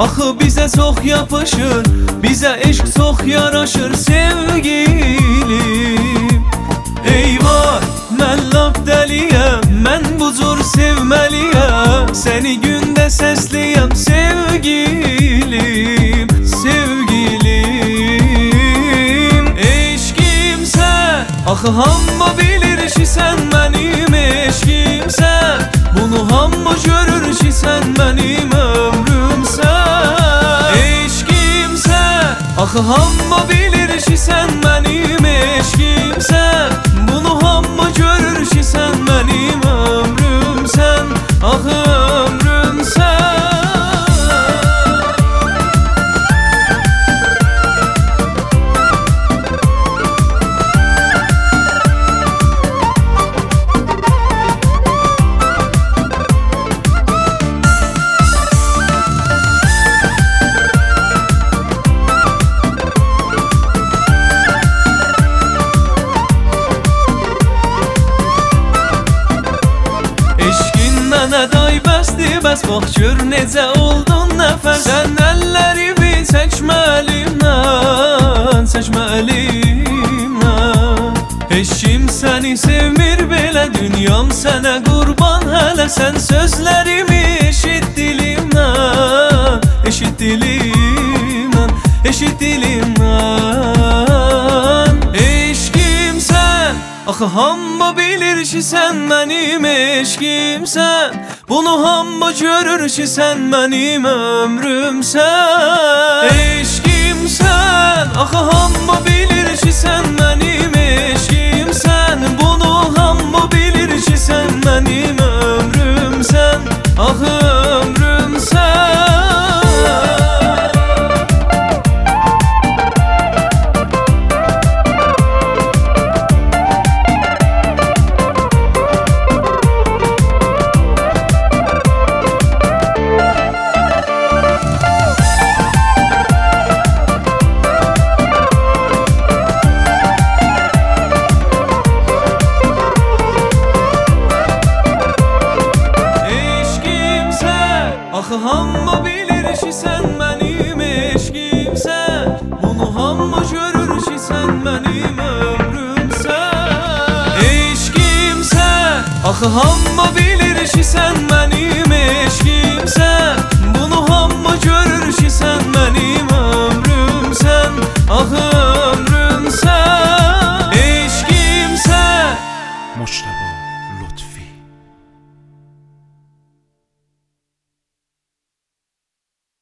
Axı bizə çox yapışır, bizə eşq çox yaraşır sevgilim. Eyvah, mən lap dəliyəm, mən bu cür sevməliyəm. Səni gündə səsləyəm sevgilim, sevgilim. Eşqimsən, axı hamma bilir ki sən mənim eşqimsən. Bunu hamma görür ki sən mənim ömrümsən. Eşqimsən, axı hamma bilir ki sən mənim eşqimsən. Bunu hamma görür ki sən mənim ömrümsən. Axı ömrümsən. Mənə day bəsdir, bəs bax gör necə oldun nəfəs. Sən əllərimi çəkmə əlimdən, çəkmə əlimdən. Heç kim səni sevmir belə, dünyam sənə qurban hələ. Sən sözlərimi eşit dilimdən, eşit dilimdən, eşit dilimdən. Eşqimsən, axı hamma bilir ki sən mənim eşqimsən. Bunu hamma görür ki sən mənim ömrümsən. Eşqimsən, axı hamma bilir ki sən mənim eşqimsən. Bunu hamma bilir ki sən mənim ömrümsən. Axı ömrümsən. Axı hamma bilir ki sən mənim eşqimsən. Bunu hamma görür ki sən mənim ömrümsən. Eşqimsən, axı hamma bilir ki sən mənim eşqimsən. Bunu hamma görür ki sən mənim ömrümsən. Axı ömrümsən. Eşqimsən. مجتبی